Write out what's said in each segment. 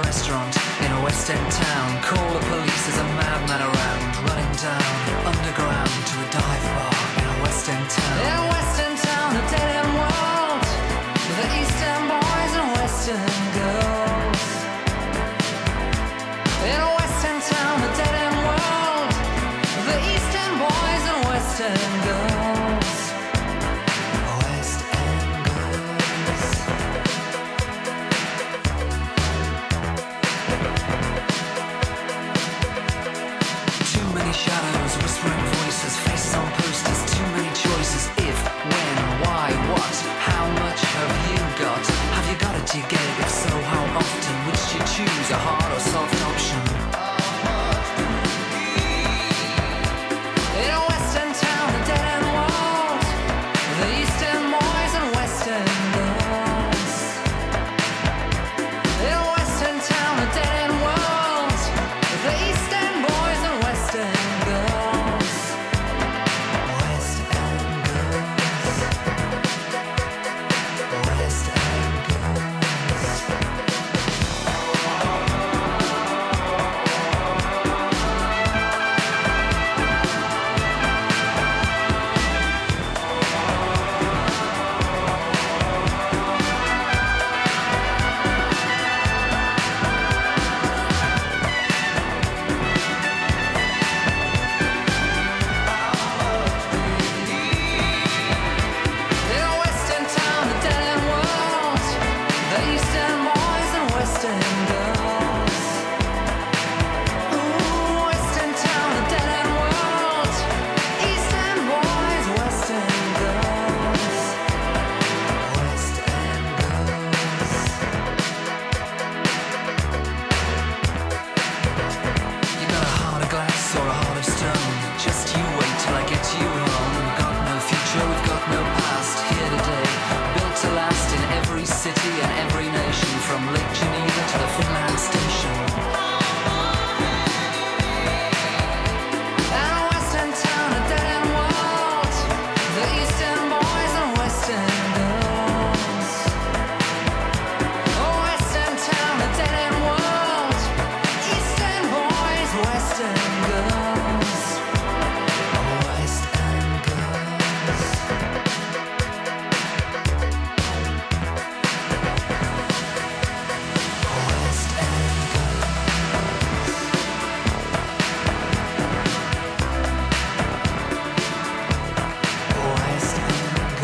restaurant in a West End town. Call the police, there's a madman around, running down underground to a dive bar in a West End town. In a West End town, a dead end world, with the East End boys and West End girls. In a West End town, a dead end world, with the East End boys and West End girls. West End girls. Too many shadows, whispering voices, faces on posters, too many choices. If, when, why, what, how much have you got? Have you got it, do you get it? If so, how often? Which do you choose, a hard or soft option? In a West End town, a dead end world, the East End boys and West End girls. In a West End town, a dead end world, the East End boys and West End girls. West End girls. West End girls. In a West End town, a dead end world, the East End boys and West End girls. Ooh, West End town, a dead end world, East End boys, West End girls. West End girls. You got a heart of glass or a heart of stone. Just you wait till I get you home. Got no future, we've got no past. Here today, built to last in every city and every nation, from Lake Geneva to the Finland station. And a West End town, a dead end world, the East End boys and West End girls. Oh, West End town, a dead end world, East End boys, West End girls. West End girls. West End girls. West End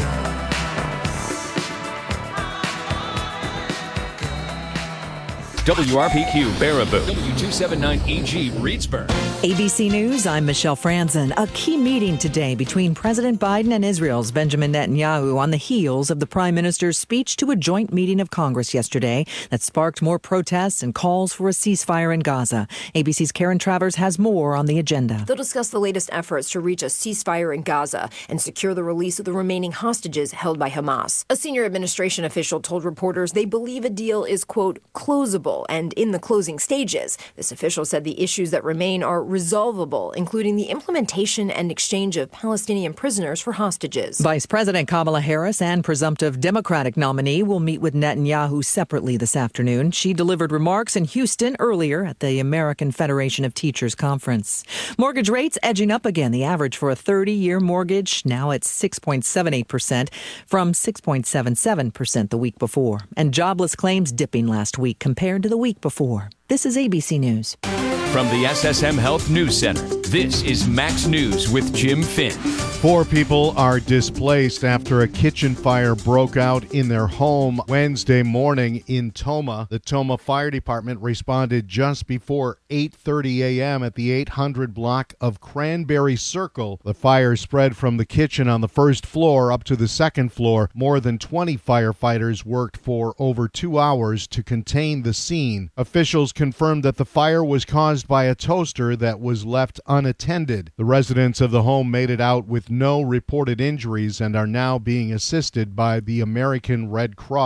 girls. WRPQ Baraboo, W279EG Reedsburg. ABC News, I'm Michelle Franzen. A key meeting today between President Biden and Israel's Benjamin Netanyahu on the heels of the Prime Minister's speech to a joint meeting of Congress yesterday that sparked more protests and calls for a ceasefire in Gaza. ABC's Karen Travers has more on the agenda. They'll discuss the latest efforts to reach a ceasefire in Gaza and secure the release of the remaining hostages held by Hamas. A senior administration official told reporters they believe a deal is, quote, closable and in the closing stages. This official said the issues that remain are resolvable, including the implementation and exchange of Palestinian prisoners for hostages. Vice President Kamala Harris and presumptive Democratic nominee will meet with Netanyahu separately this afternoon. She delivered remarks in Houston earlier at the American Federation of Teachers conference. Mortgage rates edging up again. The average for a 30-year mortgage now at 6.78% from 6.77% the week before. And jobless claims dipping last week compared to the week before. This is ABC News. From the SSM Health News Center, this is Max News with Jim Finn. 4 people are displaced after a kitchen fire broke out in their home Wednesday morning in Tomah. The Tomah Fire Department responded just before 8:30 a.m. at the 800 block of Cranberry Circle. The fire spread from the kitchen on the first floor up to the second floor. More than 20 firefighters worked for over 2 hours to contain the scene. Officials confirmed that the fire was caused by a toaster that was left unattended. The residents of the home made it out with no reported injuries and are now being assisted by the American Red Cross.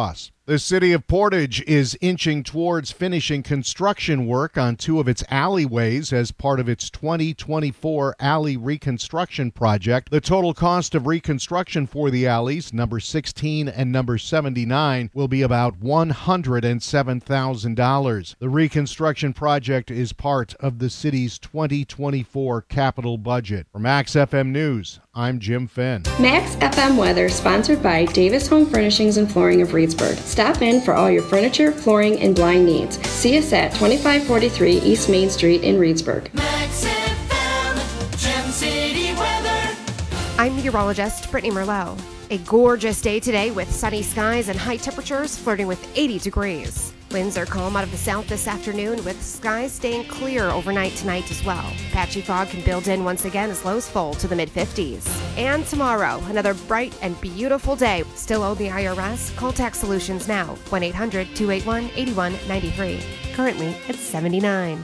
The city of Portage is inching towards finishing construction work on two of its alleyways as part of its 2024 alley reconstruction project. The total cost of reconstruction for the alleys, number 16 and number 79, will be about $107,000. The reconstruction project is part of the city's 2024 capital budget. For Max FM News, I'm Jim Finn. Max FM weather sponsored by Davis Home Furnishings and Flooring of Reedsburg. Stop in for all your furniture, flooring, and blind needs. See us at 2543 East Main Street in Reedsburg. Max FM, Gem City weather. I'm meteorologist Brittany Merlot. A gorgeous day today with sunny skies and high temperatures flirting with 80 degrees. Winds are calm out of the south this afternoon with skies staying clear overnight tonight as well. Patchy fog can build in once again as lows fall to the mid-50s. And tomorrow, another bright and beautiful day. Still owe the IRS? Call Tax Solutions now. 1-800-281-8193. Currently at 79.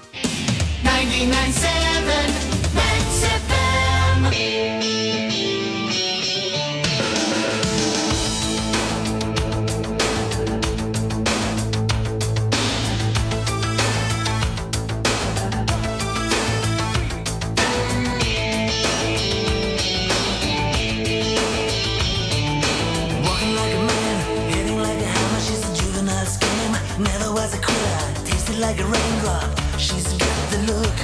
99.7 Max FM. Never was a quitter, tasted like a raindrop. She's got the look.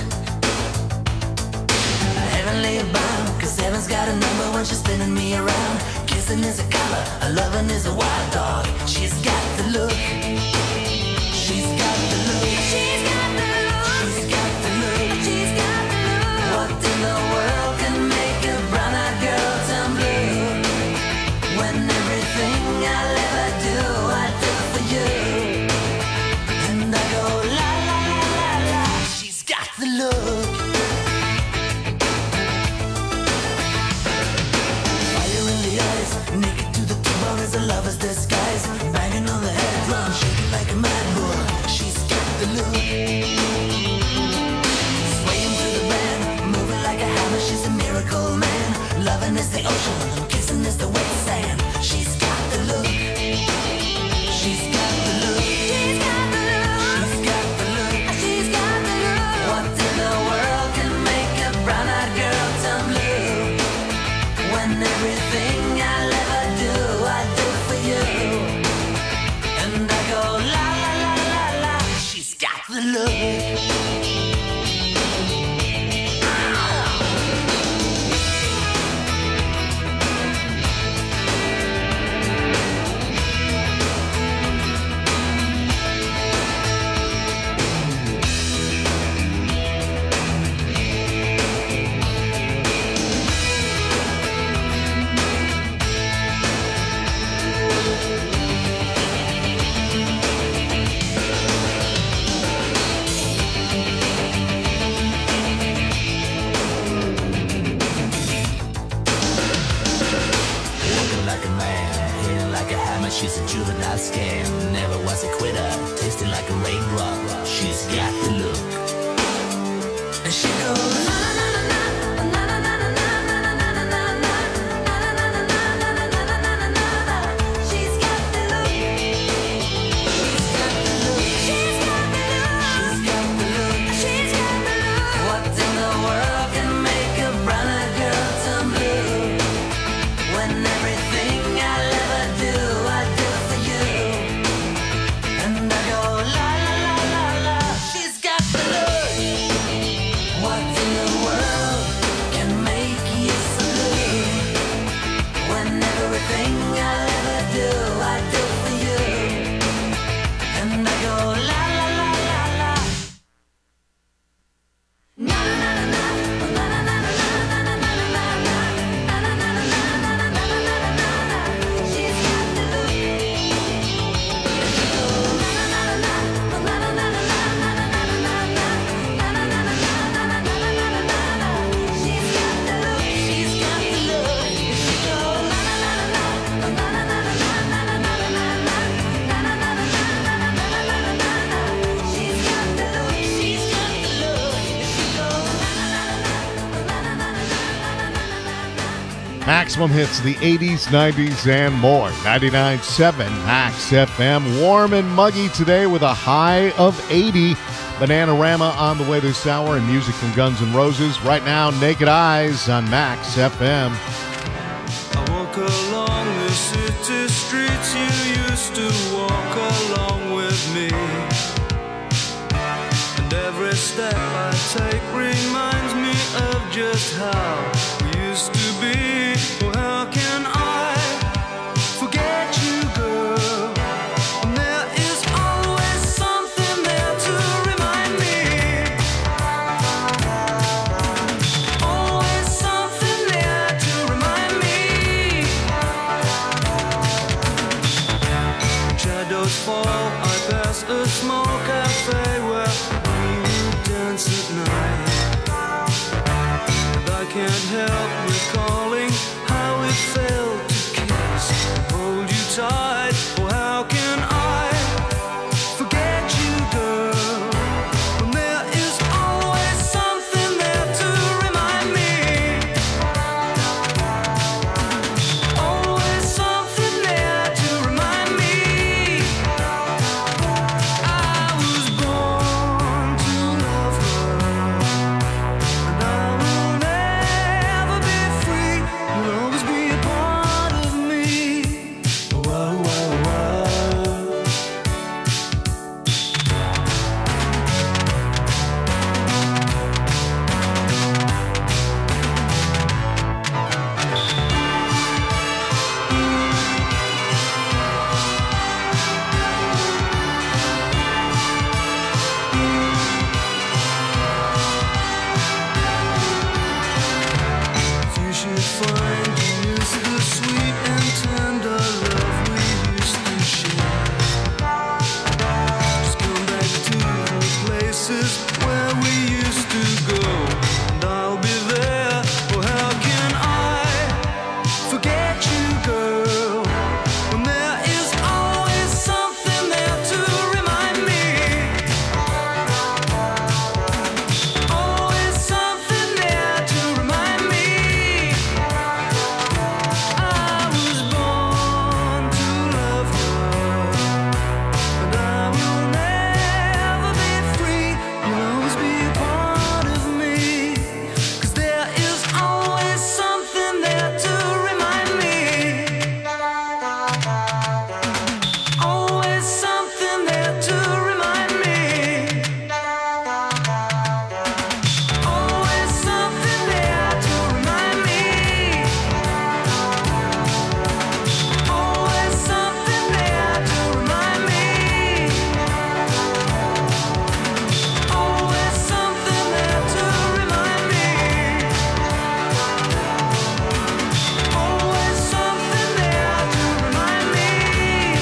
Heavenly bound, cause heaven's got a number when she's spinning me around. Kissing is a color, a loving is a wild dog. She's got the look. She's got the look. She's got the look. She's got the look. She's got the look. What in the world can make a brown-eyed girl turn blue? When everything I'll ever do, I do for you. And I go la la la la la. She's got the look. Fire in the eyes, naked to the bone as a lover's disguise. Banging on the head drum, shaking like a mad bull. She's got the look. Swaying through the band, moving like a hammer. She's a miracle man. Loving is the ocean, kissing is the wet sand. She's got the look. She's got the look. She's got the look. She's got the look. She's got the look. What in the world can make a brown-eyed girl turn blue? When everything I'll ever do, I do for you. And I go la la la la la. She's got the look. Maximum hits, the 80s, 90s, and more. 99.7 Max FM. Warm and muggy today with a high of 80. Bananarama on the way this hour and music from Guns N' Roses. Right now, Naked Eyes on Max FM. I walk along the city streets you used to walk along with me. And every step I take reminds me of just how we used to be. Oh, how can I forget you, girl? And there is always something there to remind me. Always something there to remind me. Shadows fall, I pass a small cafe where we dance at night. And I can't help recalling how it felt to kiss and hold you tight. Oh, how can I forget you, girl? When there is always something there to remind me. Always something there to remind me. I was born to love her, and I will never be free. You'll always be a part of me. Whoa, whoa, whoa. If you should find you miss the sweet and tender love we used to share, just come back to the places where we used to go, and I'll be there. Oh, how can I forget you, girl? When there is always something there to remind me. Always something there to remind me. I was born to love her, and I will never be free. You'll always be a part of me. 'Cause there is always something there to remind me. Always something there to remind me. Always something there to remind me. Always something there to remind me. Always something there to remind me. Always something there to remind me.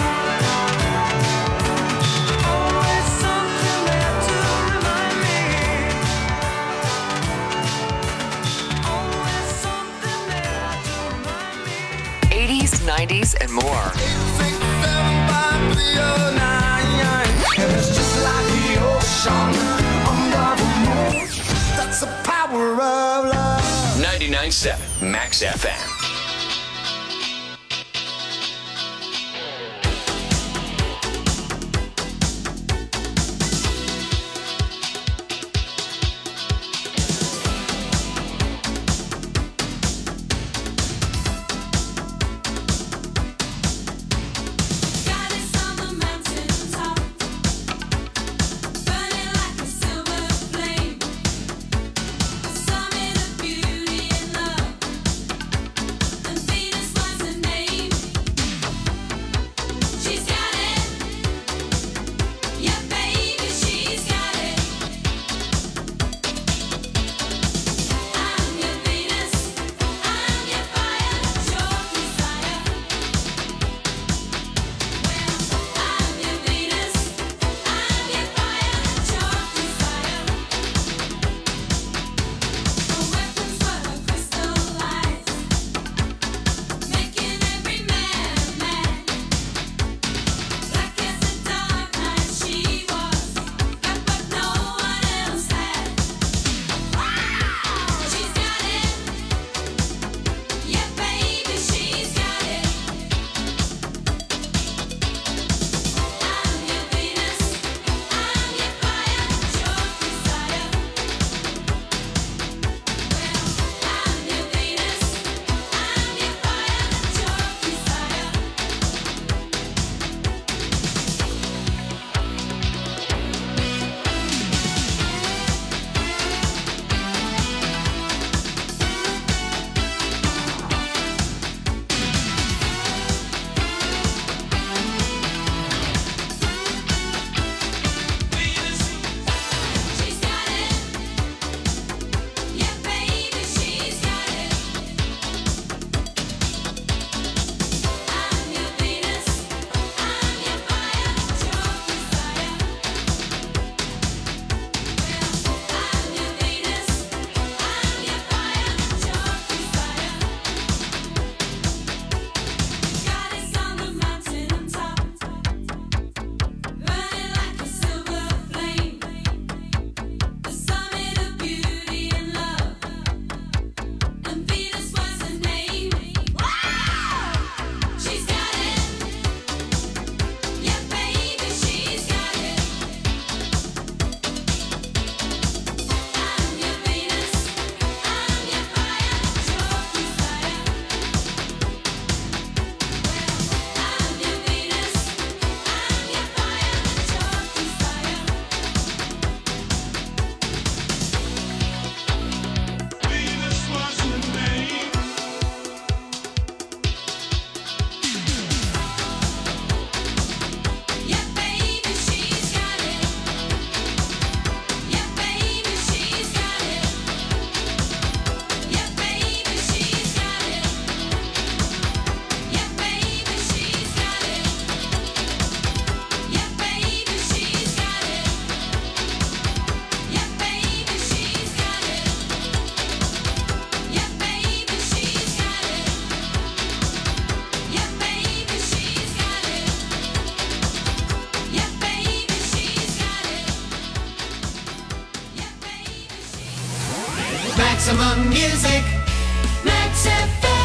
Always something there to remind me. Always something there to remind me. 80s, 90s, and more. It's just like the ocean under the moon. That's the power of love. 99.7 Max FM. Goddess on the mountaintop, burning like a silver flame, a summit of beauty and love. Maximum music, Max FM.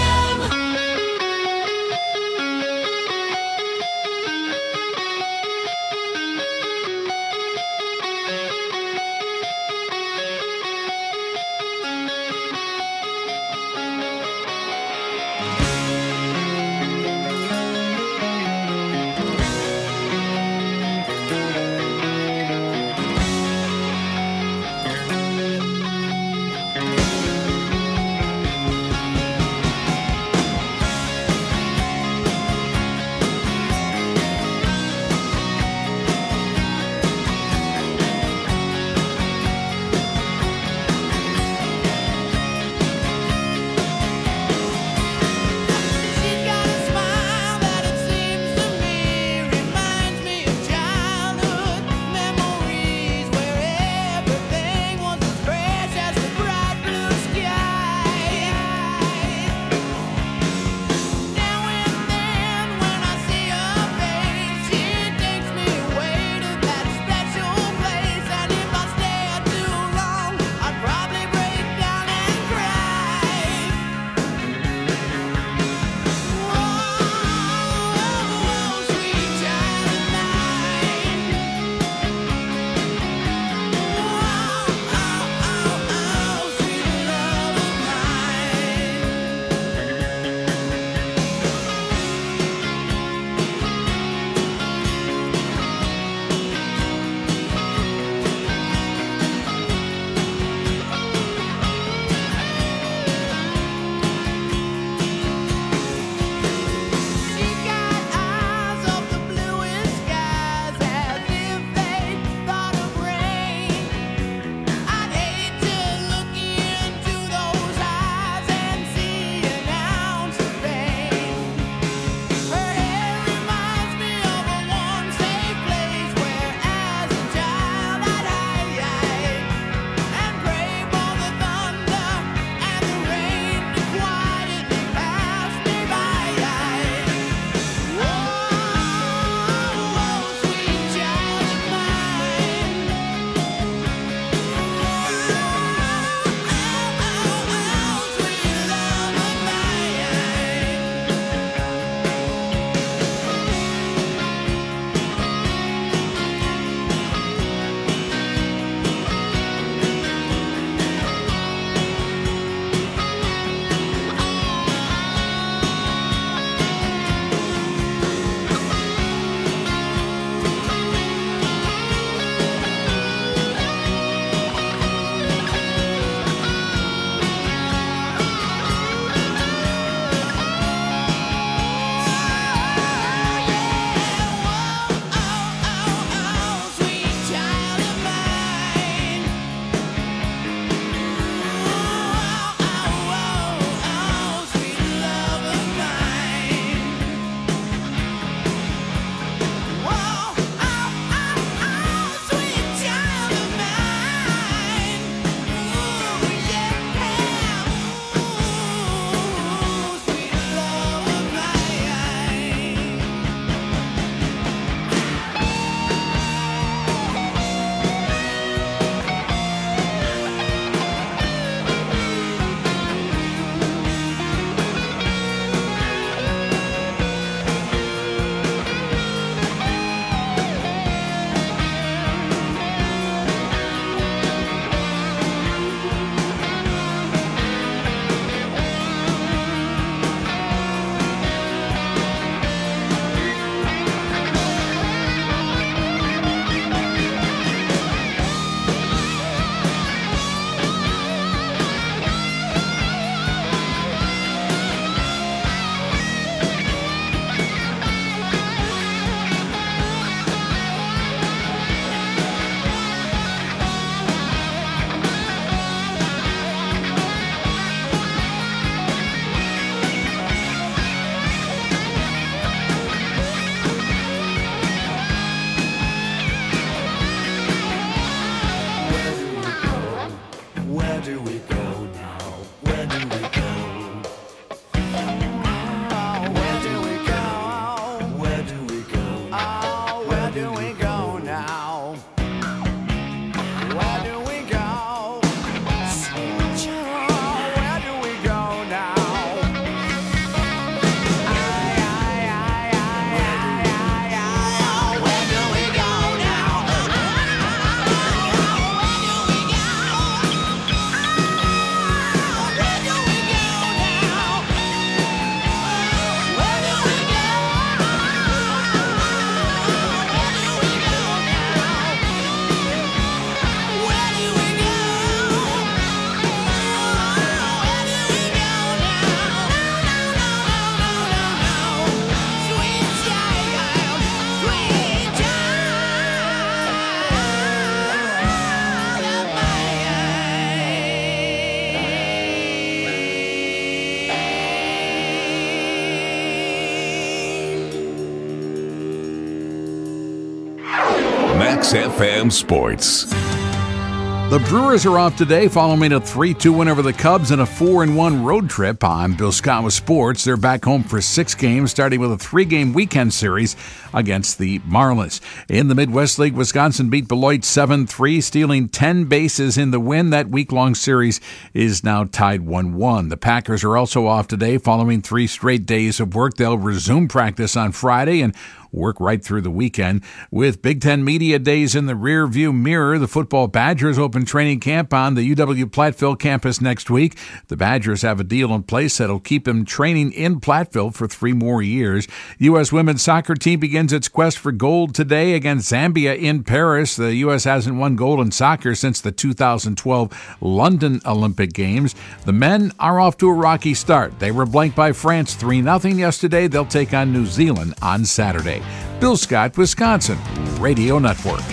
Max FM Sports. The Brewers are off today following a 3-2 win over the Cubs and a 4-1 road trip. I'm Bill Scott with sports. They're back home for 6 games, starting with a 3-game weekend series against the Marlins. In the Midwest League, Wisconsin beat Beloit 7-3, stealing 10 bases in the win. That week-long series is now tied 1-1. The Packers are also off today following 3 straight days of work. They'll resume practice on Friday and work right through the weekend. With Big Ten Media Days in the rear-view mirror, the football Badgers open training camp on the UW-Platteville campus next week. The Badgers have a deal in place that'll keep them training in Platteville for 3 more years. U.S. women's soccer team begins its quest for gold today against Zambia in Paris. The U.S. hasn't won gold in soccer since the 2012 London Olympic Games. The men are off to a rocky start. They were blanked by France 3-0 yesterday. They'll take on New Zealand on Saturday. Bill Scott, Wisconsin Radio Network.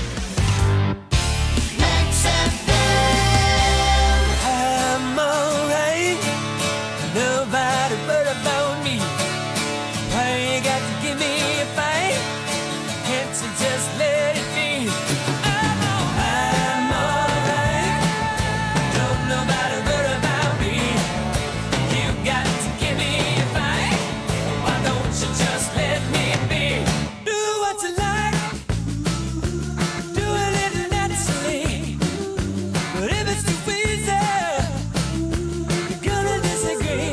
I'm alright. Nobody but about me. Why you got to give me a fight? Can't you just let it be? I'm alright. Don't nobody worry about me. You got to give me a fight. Why don't you just let me be? Do what you like. Do it naturally. But if it's too easy, you're gonna disagree.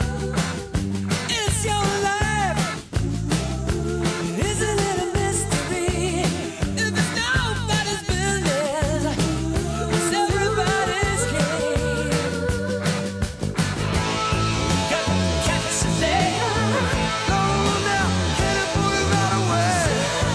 It's your life. It isn't a mystery. If it's nobody's business, it's everybody's game. Got to catch a day. Go now, get it, put it right away.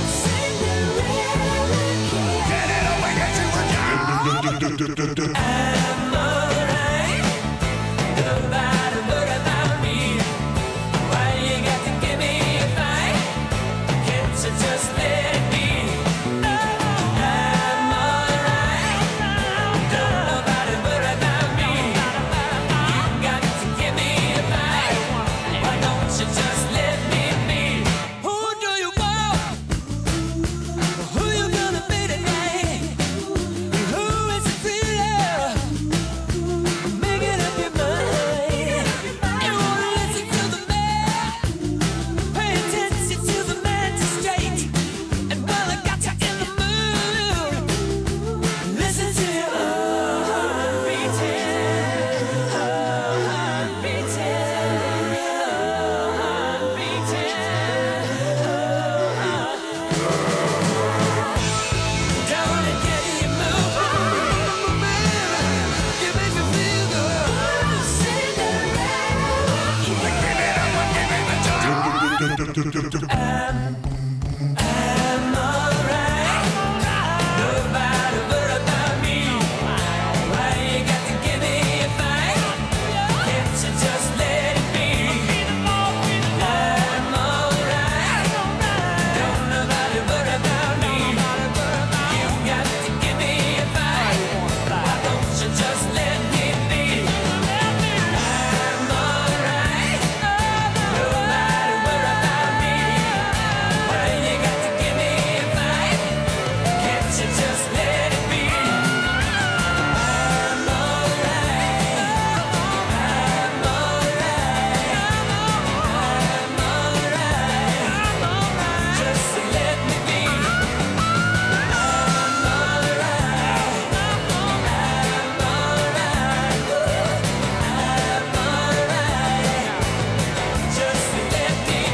Get it away, get you a job. I'm alright. Nobody worry about me. Why you got to give me a fight? Can't you just let it be? I'm alright. Don't nobody worry about me. You got to give me a fight. Why don't you just let me be? Who do you want? Who you gonna be tonight? Who is it really? Making up your mind. You wanna listen to the man? Pay attention to the magistrate. And while I got you in the mood, listen to your heart beating, heart beating, heart beating. Don't it get you moving? You make me feel good. I'm alright. Nobody worry about me. Why you got to give me a fight? Can't you just let it be? I'm alright. Don't nobody worry about me. You got to give me a fight. Why don't you just let me be? I'm alright. Nobody worry about me. Why you got to give me a fight? Can't you just let it be? I'm alright. I'm alright. Just let me be. I'm alright. I'm alright. Just let me be.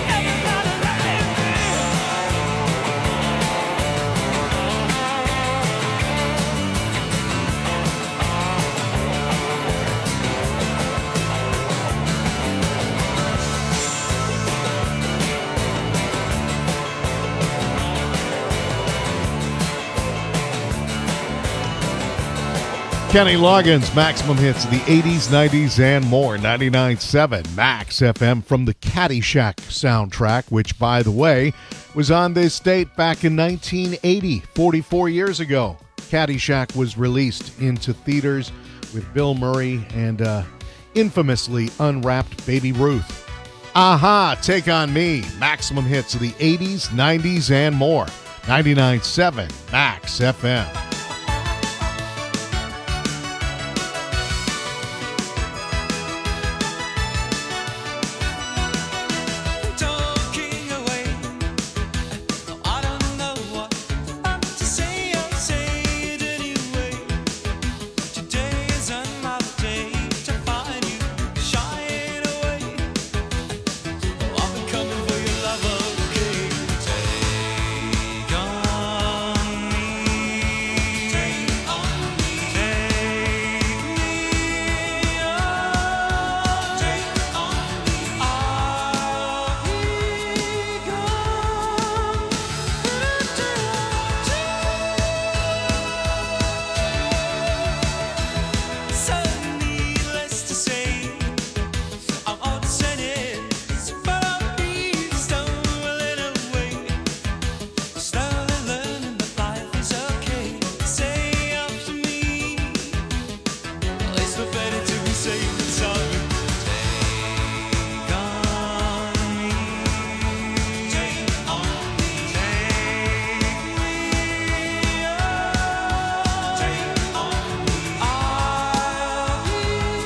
Kenny Loggins, maximum hits of the 80s, 90s, and more. 99.7 Max FM from the Caddyshack soundtrack, which, by the way, was on this date back in 1980, 44 years ago. Caddyshack was released into theaters with Bill Murray and infamously unwrapped Baby Ruth. Aha, Take on Me, maximum hits of the 80s, 90s, and more. 99.7 Max FM. Talking away, I don't know what to say. I'll say it anyway. Today is another day to find you shying away. I've been coming for your love, okay? Take on me, take on me, take me on, take on me. I'll be gone. So needless to say, I'm upset, but I'll be stumbling away. Slowly learning that life is okay. Say after me, it's no better to be safe than sorry. Take on me, take on me, take me on, take on me. I'll be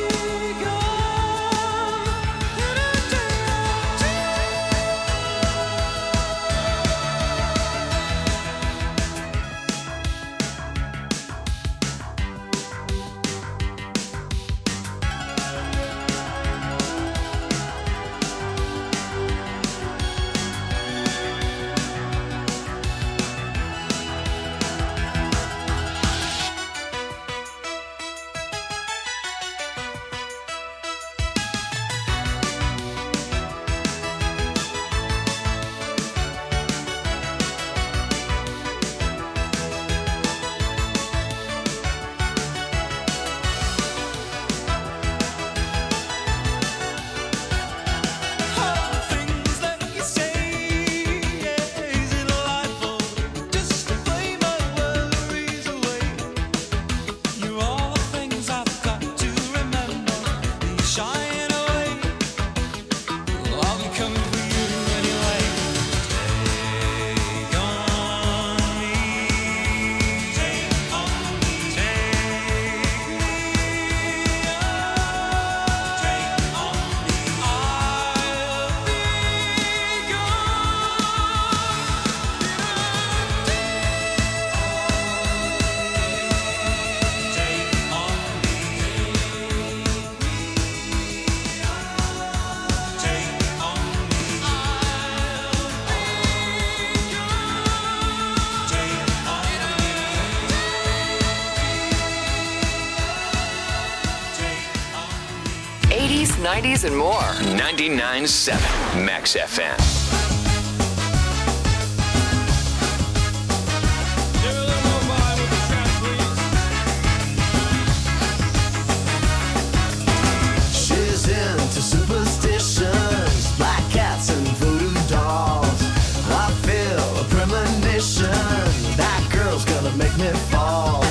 things that you say, is it delightful just to play my worries away? You're all the things I've got to remember. You're shying away. I'll be coming for you anyway. Take on me, take on me, take me on, take on me. I'll be '80s, '90s, and more. 99.7 Max FM. She's into superstitions, black cats and voodoo dolls. I feel a premonition, that girl's gonna make me fall.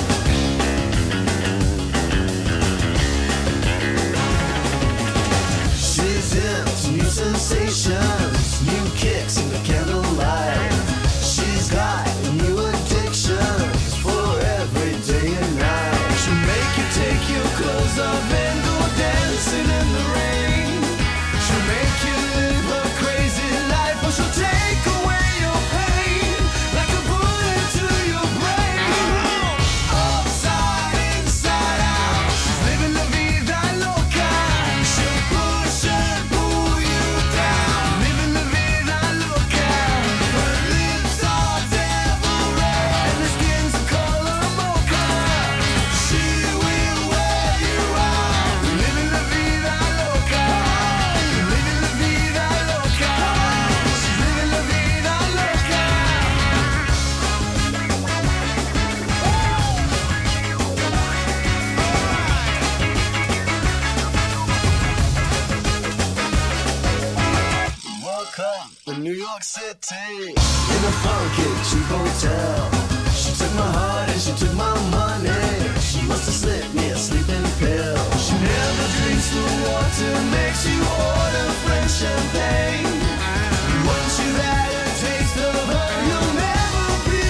She's into new sensations, new kicks in the candlelight. She's got new addictions for every day and night. She'll make you take your clothes off and go dancing in the rain. She'll make you live her crazy life, or she'll take away your pain like a bullet to your brain. Upside, inside out, she's living la vida loca. She'll push and pull you down, living la vida loca. Her lips are devil red and her skin's the color mocha. She will wear you out, living la vida loca, living la vida loca. She's living la vida loca. Welcome to New York City, in a funky cheap hotel. She took my heart and she took my money. She must have slipped me a sleeping pill. She never drinks the water, makes you order French champagne. Once you've had a taste of her, you'll never be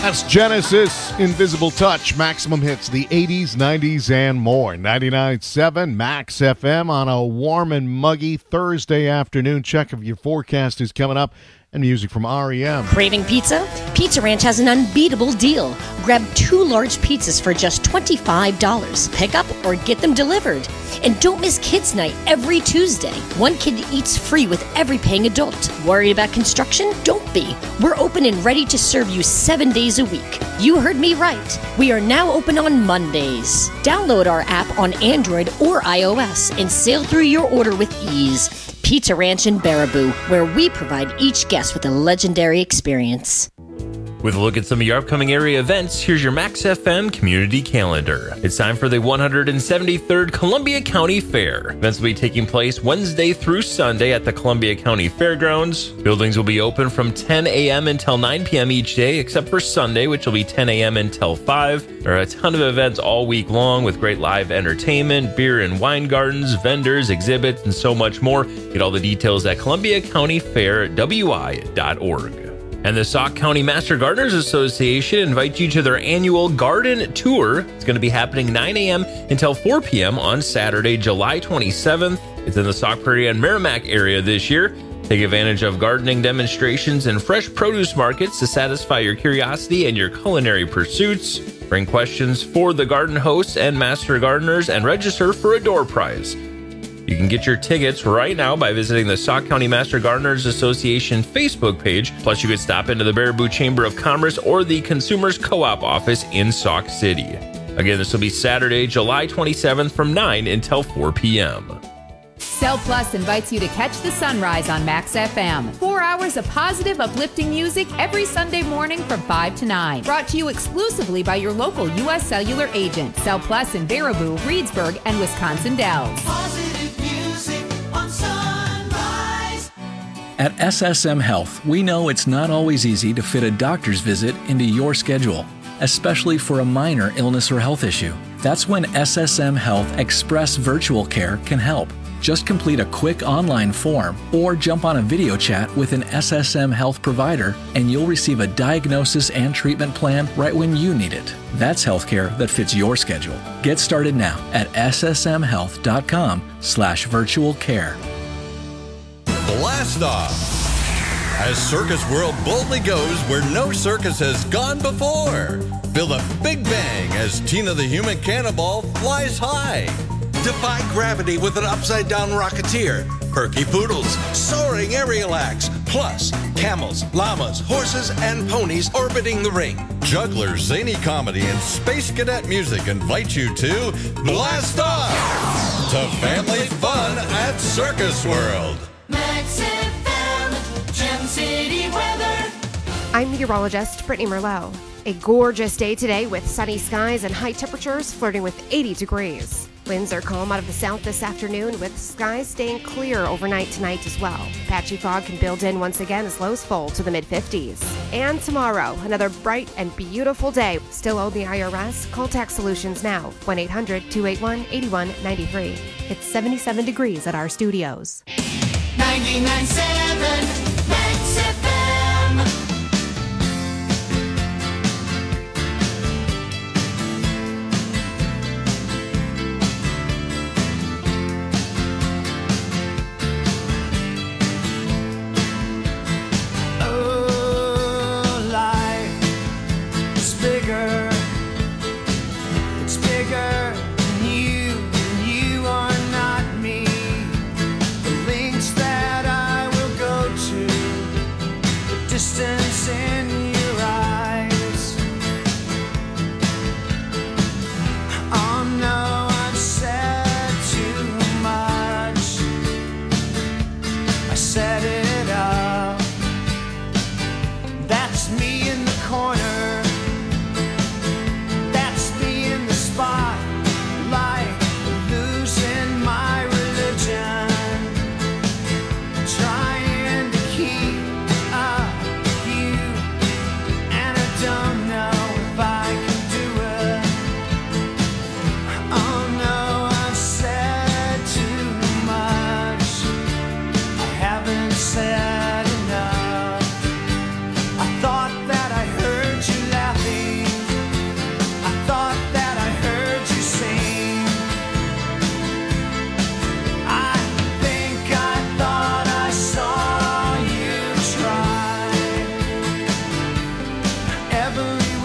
That's Genesis, Invisible Touch, Maximum Hits, the 80s, 90s, and more. 99.7 Max FM on a warm and muggy Thursday afternoon. Check if your forecast is coming up. And music from REM. Craving pizza? Pizza Ranch has an unbeatable deal. Grab 2 large pizzas for just $25. Pick up or get them delivered. And don't miss Kids Night every Tuesday. One kid eats free with every paying adult. Worried about construction? Don't be. We're open and ready to serve you 7 days a week. You heard me right. We are now open on Mondays. Download our app on Android or iOS and sail through your order with ease. Pizza Ranch in Baraboo, where we provide each guest with a legendary experience. With a look at some of your upcoming area events, here's your Max FM community calendar. It's time for the 173rd Columbia County Fair. Events will be taking place Wednesday through Sunday at the Columbia County Fairgrounds. Buildings will be open from 10 a.m. until 9 p.m. each day, except for Sunday, which will be 10 a.m. until 5. There are a ton of events all week long with great live entertainment, beer and wine gardens, vendors, exhibits, and so much more. Get all the details at ColumbiaCountyFairWI.org. And the Sauk County Master Gardeners Association invites you to their annual garden tour. It's going to be happening 9 a.m. until 4 p.m. on Saturday, July 27th. It's in the Sauk Prairie and Merrimack area this year. Take advantage of gardening demonstrations and fresh produce markets to satisfy your curiosity and your culinary pursuits. Bring questions for the garden hosts and master gardeners and register for a door prize. You can get your tickets right now by visiting the Sauk County Master Gardeners Association Facebook page. Plus, you could stop into the Baraboo Chamber of Commerce or the Consumers Co-op office in Sauk City. Again, this will be Saturday, July 27th from 9 until 4 p.m. Cell Plus invites you to catch the sunrise on Max FM. 4 hours of positive, uplifting music every Sunday morning from 5 to 9. Brought to you exclusively by your local U.S. Cellular agent. Cell Plus in Baraboo, Reedsburg, and Wisconsin Dells. Positive music on Sunrise. At SSM Health, we know it's not always easy to fit a doctor's visit into your schedule, especially for a minor illness or health issue. That's when SSM Health Express Virtual Care can help. Just complete a quick online form or jump on a video chat with an SSM Health provider and you'll receive a diagnosis and treatment plan right when you need it. That's healthcare that fits your schedule. Get started now at ssmhealth.com/virtual care. Blast off! As Circus World boldly goes where no circus has gone before. Feel the big bang as Tina the Human Cannonball flies high. Defy gravity with an upside-down rocketeer. Perky poodles, soaring aerial acts. Plus, camels, llamas, horses, and ponies orbiting the ring. Jugglers, zany comedy, and space cadet music invite you to Blast Off! To family fun at Circus World. Max FM, Gem City weather. I'm meteorologist Brittany Merlot. A gorgeous day today with sunny skies and high temperatures flirting with 80 degrees. Winds are calm out of the south this afternoon, with skies staying clear overnight tonight as well. Patchy fog can build in once again as lows fall to the mid-50s. And tomorrow, another bright and beautiful day. Still owe the IRS? Call Tax Solutions now, 1-800-281-8193. It's 77 degrees at our studios. 99.7 Max FM.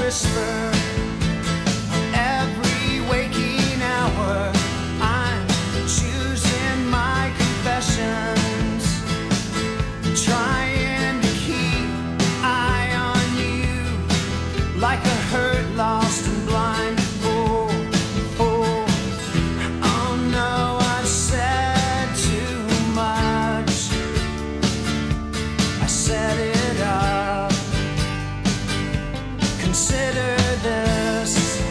whisper every waking hour. I'm choosing my confessions, trying to keep eye on you like a hurt, lost and blind. Oh no, I've said too much. I set it up. Consider this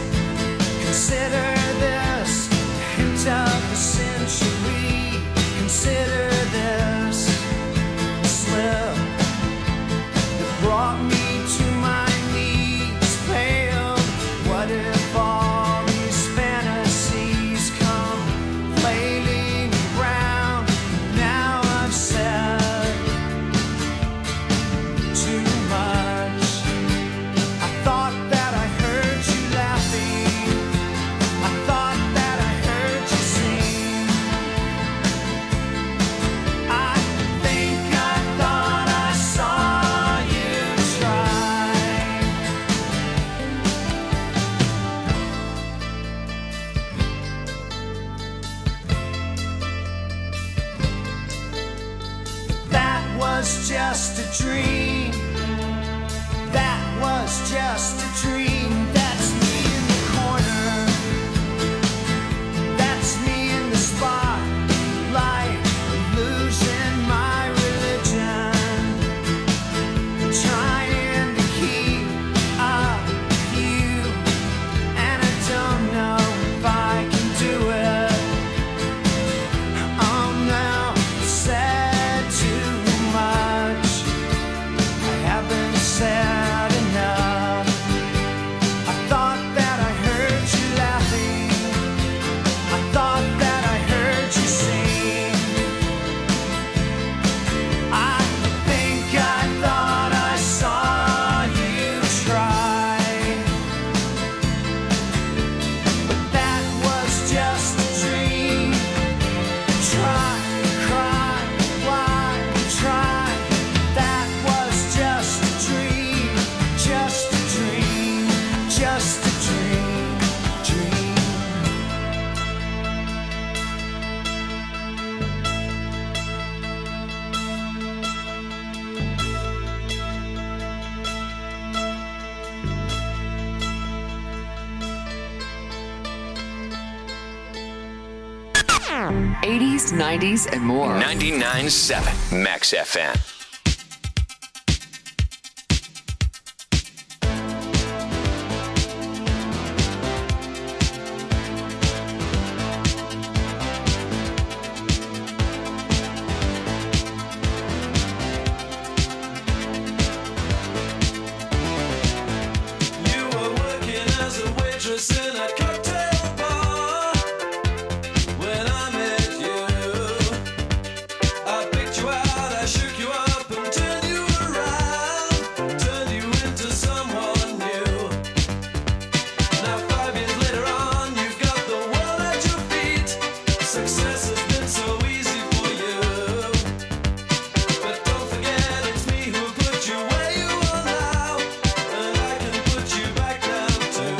hint of the century. Consider this slip that brought me to my knees, pale. What if all these fantasies come flailing around? Now I've said too much. I thought that I heard you laughing. I thought that I heard you sing. I think I thought I saw you try. That was just a dream. That was just a dream. That's me in the corner. That's me in the spotlight, losing my religion, trying to keep up with you, and I don't know if I can do it. Oh no, I've said too much. I haven't said enough. I thought that I heard you laughing. I thought that I heard you sing. I think I thought I saw you try. But that was just a dream. Try, cry, why, try. That was just a dream. Just a dream. Just a dream. Dream. '80s, '90s, and more. 99.7 Max FM. You were working as a waitress in a cocktail bar when I met you. I picked you out, I shook you up and turned you around, turned you into someone new. Now 5 years later on, you've got the world at your feet. Success has been so easy for you. But don't forget it's me who put you where you are now, and I can put you back down too.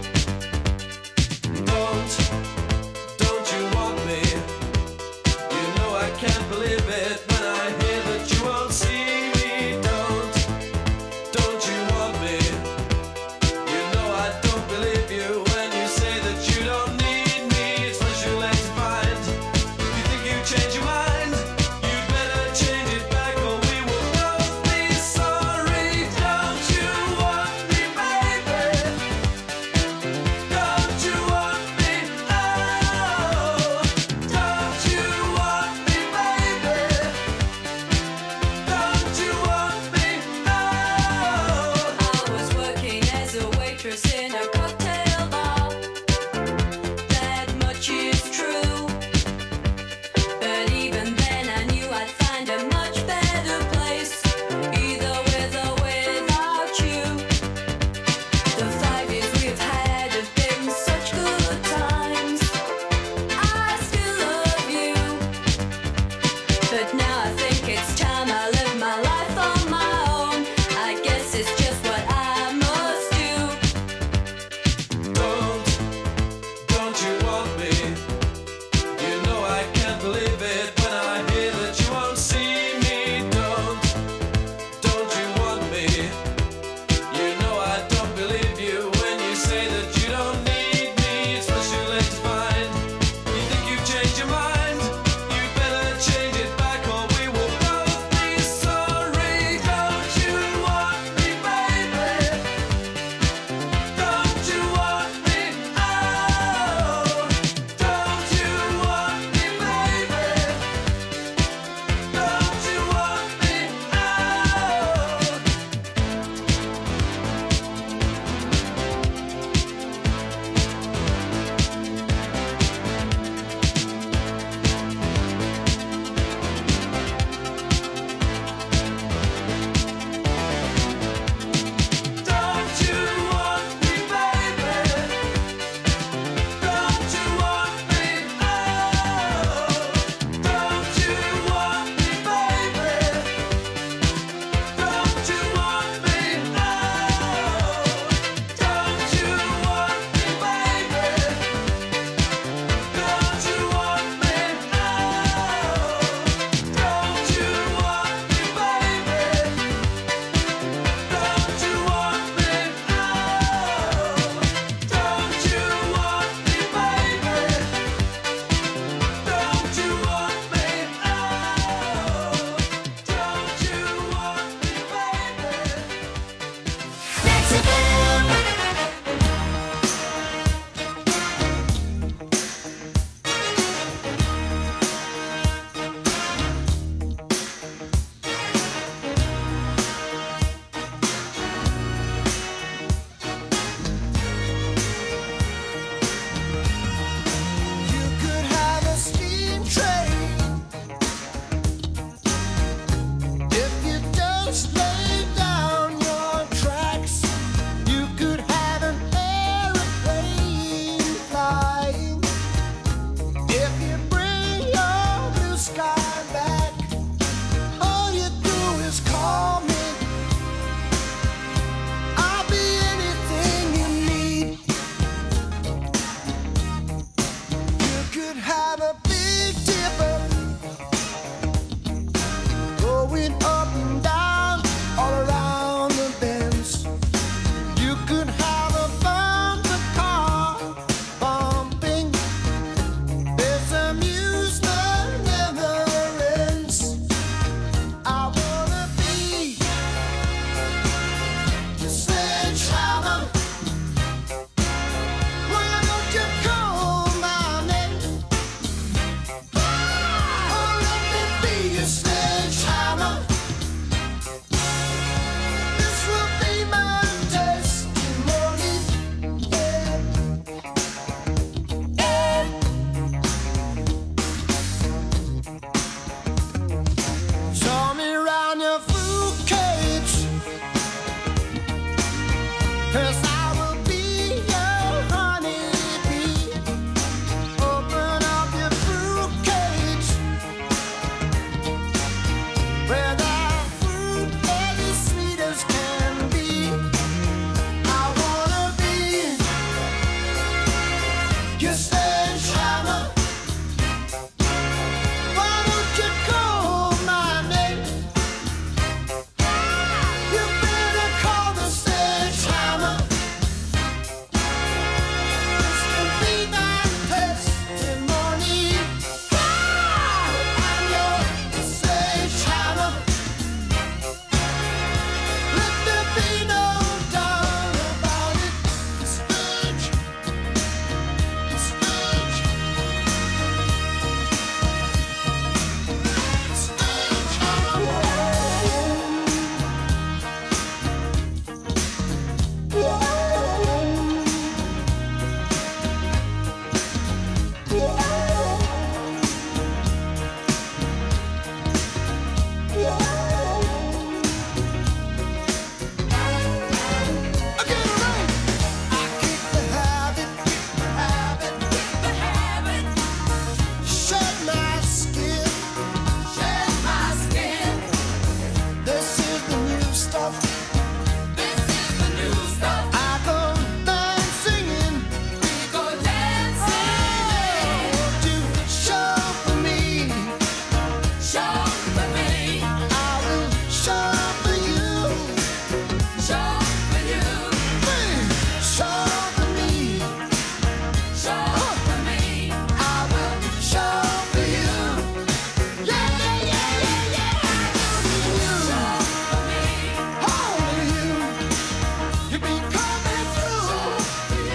Don't you want me? You know I can't believe it when I hear that you won't see me. Don't you want me? You know I don't believe you when you say that you don't need me. It's what you like to find. You think you change your mind? You'd better change it back or we will both be sorry. Don't you want me, baby? Don't you want me? Oh, don't you want me, baby? Don't you want me? Oh. I was working as a waitress in a cocktail bar. That much is true. But even then I knew I'd find a much better place, either with or without you. The 5 years we've had have been such good times. I still love you. But now I think it's time I live my life on my own. I guess it's just what I must do.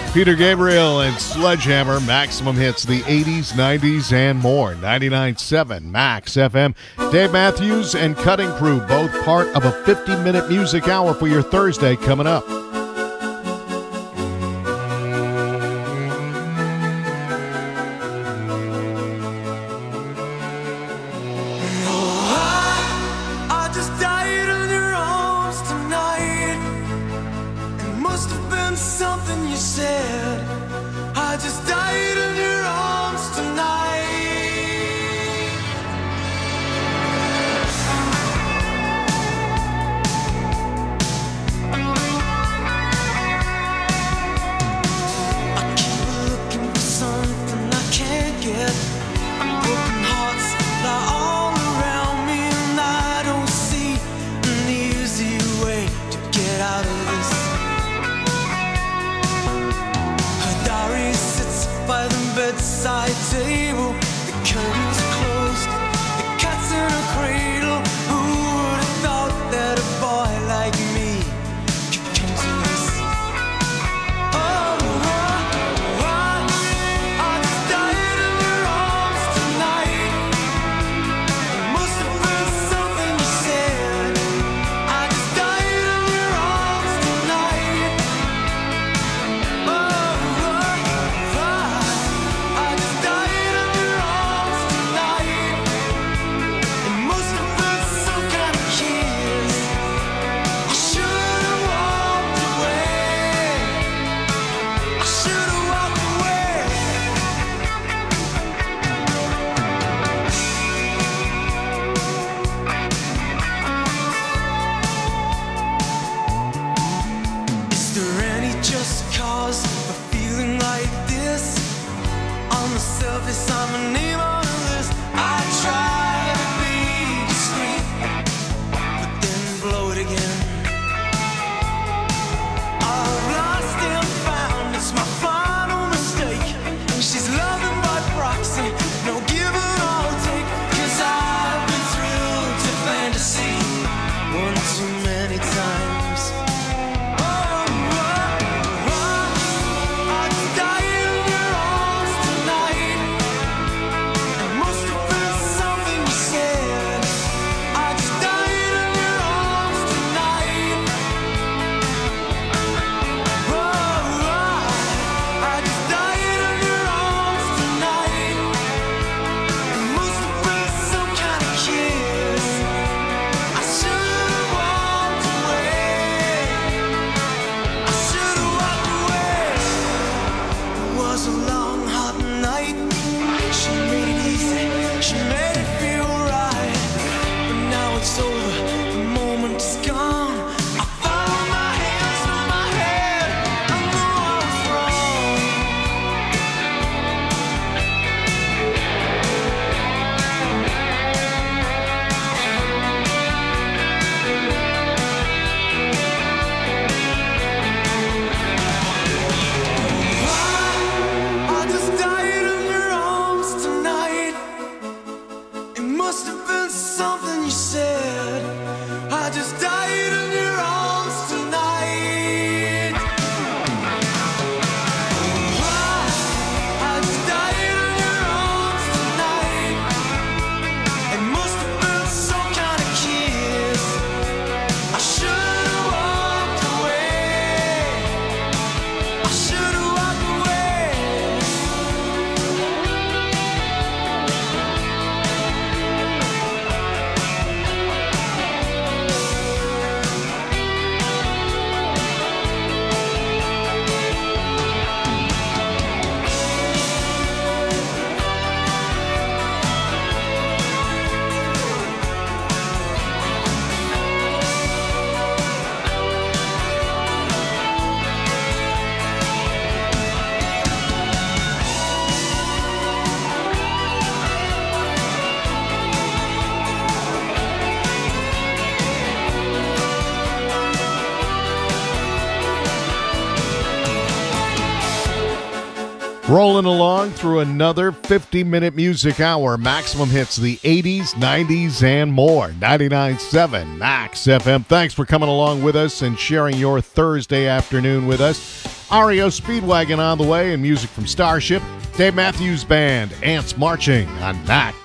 Peter Gabriel and Sledgehammer. Maximum hits the 80s, 90s, and more. 99.7 Max FM. Dave Matthews and Cutting Crew, both part of a 50-minute music hour for your Thursday coming up. I just died in your arms tonight. It must have been something you said. I just died in your arms tonight. I keep looking for something I can't get. Broken hearts lie all around me, and I don't see an easy way to get out of this. Her diary sits by the bedside table. The curtains are closed, the cat's in a cradle. Who would have thought that a boy like me could come to this? I just died in your arms tonight. It must have been something you said. I just died in your arms tonight. I just died in your arms tonight. It must have been some kind of kiss. I should have walked away. I should have walked away. Is there any just cause for feeling like this? On the surface, I'm a name on a list. I try to be discreet, but then blow it again. I've lost and found, it's my final mistake. She's loving by proxy, no give and all take. 'Cause I've been thrilled to fantasy one too many times. I just died in your arms tonight. It must have been something you said. I just died in your arms tonight. I just died in your arms tonight. It must have been some kind of kiss. I should have walked away. I should have walked away. It was a long, hot night. She made it easy. She made it feel right. But now it's over. The moment is gone. I found my hands on my head. I know I was wrong. I just died in your arms tonight. It must have been something you said. I just died in your arms tonight. I just died in your arms tonight. It must have been some kind of kiss. I should have walked away. I should have walked away. Rolling along through another 50-minute music hour. Maximum hits the 80s, 90s, and more. 99.7 Max FM. Thanks for coming along with us and sharing your Thursday afternoon with us. REO Speedwagon on the way and music from Starship. Dave Matthews Band, Ants Marching on Max